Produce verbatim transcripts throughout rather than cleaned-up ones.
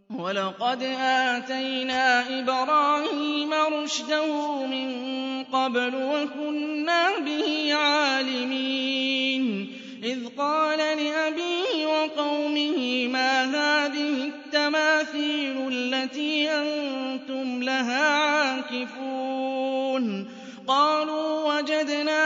وَلَقَدْ آتَيْنَا إِبْرَاهِيمَ رُشْدَهُ مِن قَبْلُ وَكُنَّا بِهِ عَالِمِينَ إِذْ قَالَ لِأَبِيهِ وَقَوْمِهِ مَا هَٰذِهِ التَّمَاثِيلُ الَّتِي أَنتُمْ لَهَا عَاكِفُونَ قَالُوا وَجَدْنَا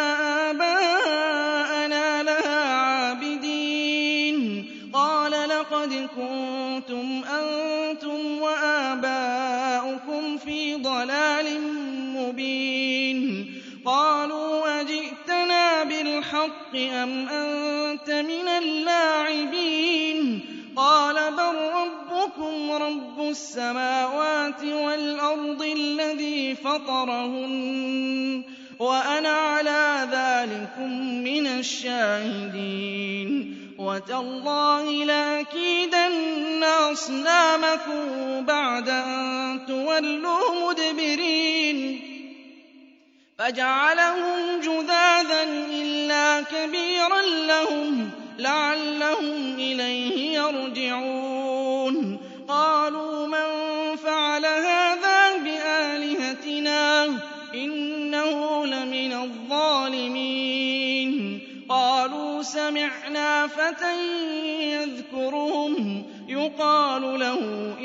آبَاءَنَا لَهَا عَابِدِينَ قَالَ لَقَدْ كُنتُمْ أَنتُمْ وَآبَاؤُكُمْ فِي ضَلَالٍ مُّبِينٍ قَالُوا أَجِئْتَنَا بِالْحَقِّ أَمْ أَنتَ مِنَ اللاعبين قَالَ بَل رَّبُّكُمْ رَبُّ السَّمَاوَاتِ وَالْأَرْضِ الَّذِي فَطَرَهُنَّ وَأَنَا عَلَىٰ ذَٰلِكُم مِّنَ الشَّاهِدِينَ وَتَاللَّهِ لَأَكِيدَنَّ أَصْنَامَكُم بَعْدَ أَن تُوَلُّوا مُدْبِرِينَ فَجَعَلَهُمْ جُذَاذًا إِلَّا كَبِيرًا لَّهُمْ لَعَلَّهُمْ إِلَيْهِ يَرْجِعُونَ قَالُوا مَن فَعَلَ هَٰذَا بِآلِهَتِنَا إِنَّهُ لَمِنَ الظَّالِمِينَ قَالُوا سَمِعْنَا فَتًى يَذْكُرُهُمْ يُقَالُ لَهُ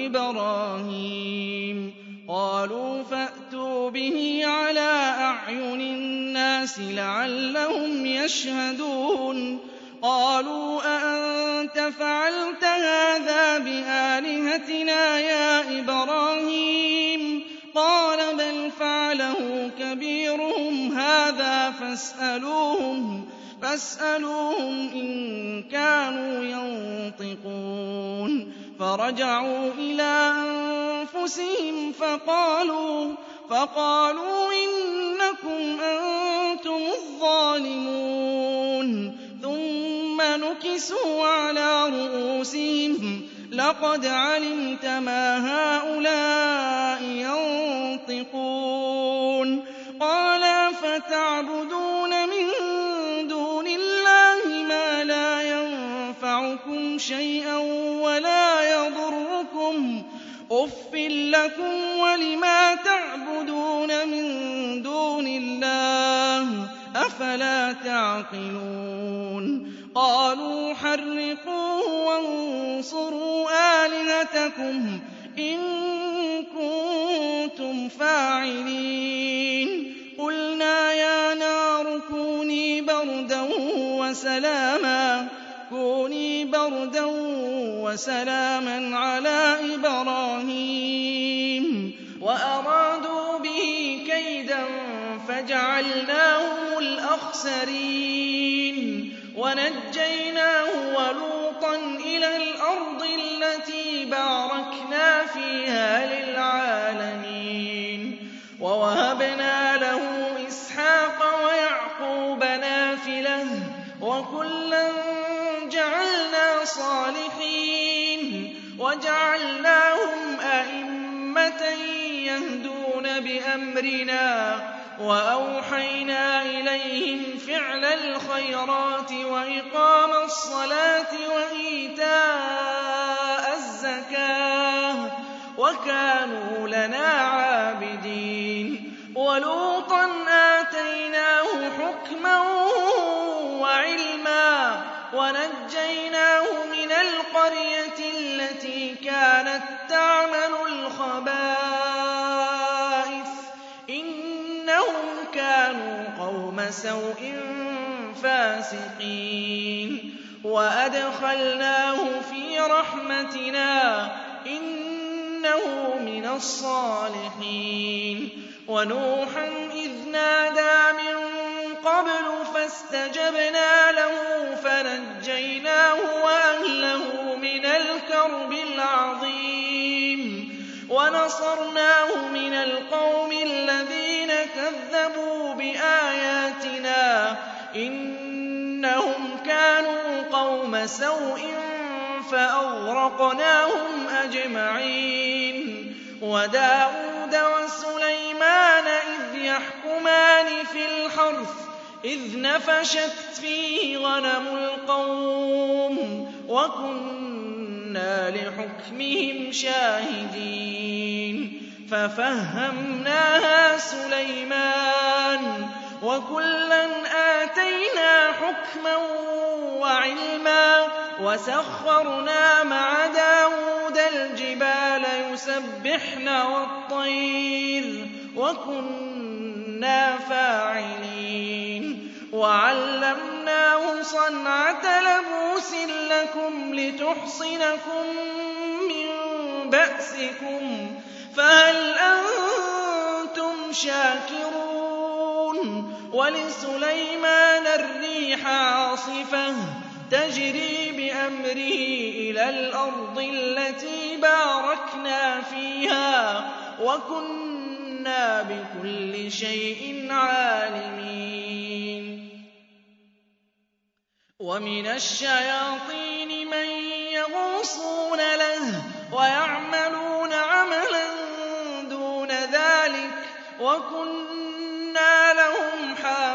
إِبْرَاهِيمُ قَالُوا فَأْتُوا بِهِ عَلَىٰ أَعْيُنِ النَّاسِ لَعَلَّهُمْ يَشْهَدُونَ قَالُوا أَأَنتَ فَعَلْتَ هَٰذَا بِآلِهَتِنَا يَا إِبْرَاهِيمُ قَالَ بَلْ فَعَلَهُ كَبِيرُهُمْ هَٰذَا فَاسْأَلُوهُمْ فاسألوهم إن كانوا ينطقون فرجعوا إلى أنفسهم فقالوا فقالوا إنكم أنتم الظالمون ثم نكسوا على رؤوسهم لقد علمت ما هؤلاء ينطقون قال فتعبدون من شيئا ولا يضركم أُفٍّ لكم ولما تعبدون من دون الله أفلا تعقلون قالوا حرقوه وانصروا آلهتكم إن كنتم فاعلين قلنا يا نار كوني بردا وسلاما كوني بردا وسلاما على إبراهيم وأرادوا به كيدا فجعلناهم الأخسرين ونجيناه ولوطا إلى الأرض التي باركنا فيها للعالمين ووهبنا له إسحاق ويعقوب نافلة وكلا جعلنا صالحين وجعلناهم أئمة يهدون بأمرنا وأوحينا إليهم فعل الخيرات وإقام الصلاة وإيتاء الزكاة وكانوا لنا عابدين ولوطا آتيناه حكما وعلما ونجيناه من القرية التي كانت تعمل الخبائث إنهم كانوا قوم سوء فاسقين وأدخلناه في رحمتنا إنه من الصالحين ونوحا إذ نادى من قبل فاستجبنا له فنجيناه وأهله من الكرب العظيم ونصرناه من القوم الذين كذبوا بآياتنا إنهم كانوا قوم سوء فأغرقناهم أجمعين وداود وسليمان إذ يحكمان في الحرث إذ نفشت فيه غنم القوم وكنا وَكُنَّا لِحُكْمِهِمْ شَاهِدِينَ فَفَهَّمْنَاهَا سُلَيْمَانَ وَكُلًّا آتَيْنَا حُكْمًا وَعِلْمًا وَسَخَّرْنَا مَعَ دَاوُودَ الْجِبَالَ يُسَبِّحْنَ وَالطَّيْرَ وَكُنَّا فَاعِلِينَ وَعَلَّمْنَاهُ صَنْعَةَ لَبُوسٍ لَّكُمْ لِتُحْصِنَكُم مِّن بَأْسِكُمْ فَهَلْ أَنتُمْ شَاكِرُونَ وَلِسُلَيْمَانَ الرِّيحَ عَاصِفَةً تَجْرِي بِأَمْرِهِ إِلَى الْأَرْضِ الَّتِي بَارَكْنَا فِيهَا وَكُنَّا بِكُلِّ شَيْءٍ عَالِمِينَ وَمِنَ الشَّيَاطِينِ مَن يَغُوصُونَ لَهُ وَيَعْمَلُونَ عَمَلًا دُونَ ذَٰلِكَ وَكُنَّا لَهُمْ حَافِظِينَ